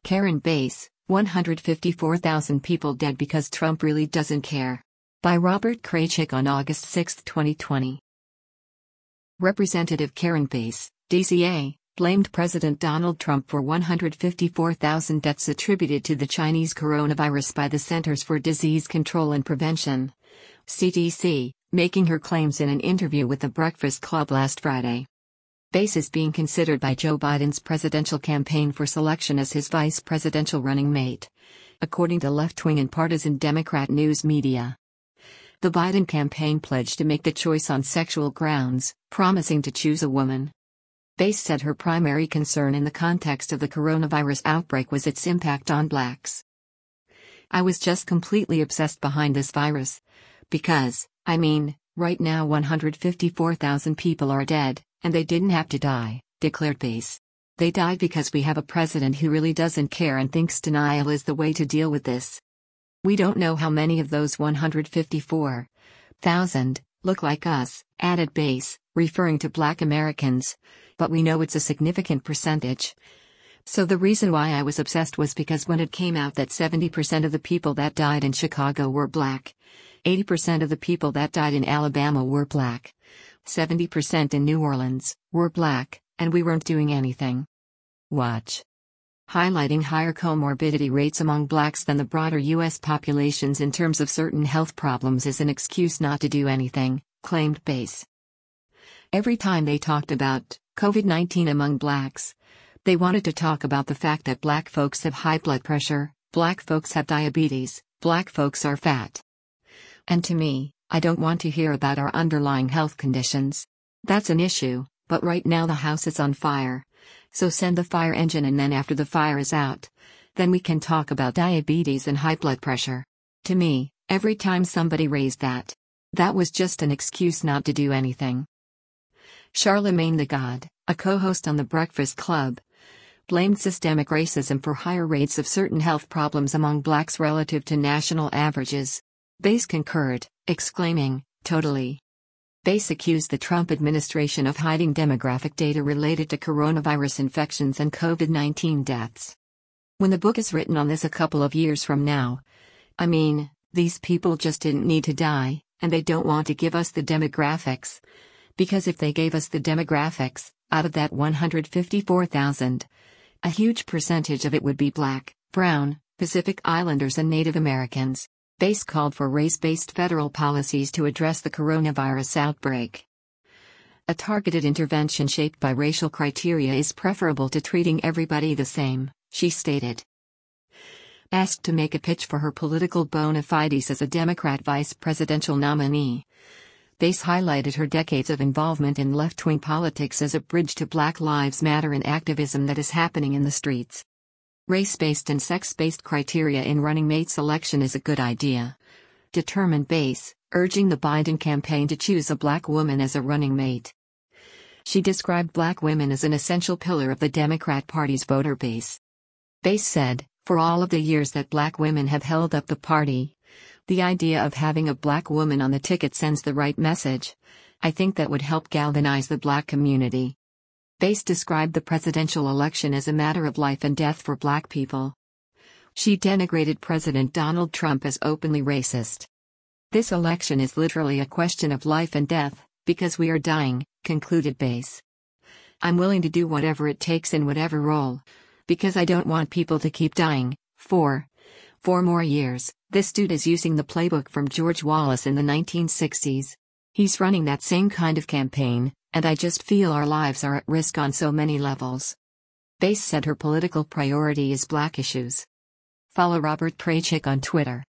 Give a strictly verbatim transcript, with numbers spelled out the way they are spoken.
Karen Bass, one hundred fifty-four thousand people dead because Trump really doesn't care. By Robert Kraychik on August sixth, twenty twenty. Representative Karen Bass, D C A, blamed President Donald Trump for one hundred fifty-four thousand deaths attributed to the Chinese coronavirus by the Centers for Disease Control and Prevention, C D C, making her claims in an interview with The Breakfast Club last Friday. Bass is being considered by Joe Biden's presidential campaign for selection as his vice presidential running mate, according to left-wing and partisan Democrat news media. The Biden campaign pledged to make the choice on sexual grounds, promising to choose a woman. Bass said her primary concern in the context of the coronavirus outbreak was its impact on blacks. "I was just completely obsessed behind this virus. Because, I mean, right now one hundred fifty-four thousand people are dead, and they didn't have to die," declared Bass. "They died because we have a president who really doesn't care and thinks denial is the way to deal with this. We don't know how many of those one hundred fifty-four thousand look like us," added Bass, referring to black Americans, "but we know it's a significant percentage. So the reason why I was obsessed was because when it came out that seventy percent of the people that died in Chicago were black, eighty percent of the people that died in Alabama were black, seventy percent in New Orleans were black, and we weren't doing anything." Watch. Highlighting higher comorbidity rates among blacks than the broader U S populations in terms of certain health problems is an excuse not to do anything, claimed Bass. Every time they talked about COVID nineteen among blacks, they wanted to talk about the fact that black folks have high blood pressure, black folks have diabetes, black folks are fat. And to me, I don't want to hear about our underlying health conditions. That's an issue, but right now the house is on fire. So send the fire engine, and then after the fire is out, then we can talk about diabetes and high blood pressure. To me, every time somebody raised that, that was just an excuse not to do anything. Charlamagne tha God, a co-host on The Breakfast Club, blamed systemic racism for higher rates of certain health problems among blacks relative to national averages. Bass concurred, exclaiming, "Totally." Bass accused the Trump administration of hiding demographic data related to coronavirus infections and COVID nineteen deaths. When the book is written on this a couple of years from now, I mean, these people just didn't need to die, and they don't want to give us the demographics. Because if they gave us the demographics, out of that one hundred fifty-four thousand, a huge percentage of it would be black, brown, Pacific Islanders and Native Americans. Bass called for race-based federal policies to address the coronavirus outbreak. "A targeted intervention shaped by racial criteria is preferable to treating everybody the same," she stated. Asked to make a pitch for her political bona fides as a Democrat vice presidential nominee, Bass highlighted her decades of involvement in left-wing politics as a bridge to Black Lives Matter and activism that is happening in the streets. "Race-based and sex-based criteria in running mate selection is a good idea," determined Bass, urging the Biden campaign to choose a black woman as a running mate. She described black women as an essential pillar of the Democrat Party's voter base. Bass said, "For all of the years that black women have held up the party, the idea of having a black woman on the ticket sends the right message. I think that would help galvanize the black community." Bass described the presidential election as a matter of life and death for black people. She denigrated President Donald Trump as openly racist. "This election is literally a question of life and death, because we are dying," concluded Bass. "I'm willing to do whatever it takes in whatever role, because I don't want people to keep dying, for four more years." This dude is using the playbook from George Wallace in the nineteen sixties. He's running that same kind of campaign, and I just feel our lives are at risk on so many levels. Bass said her political priority is black issues. Follow Robert Kraychik on Twitter.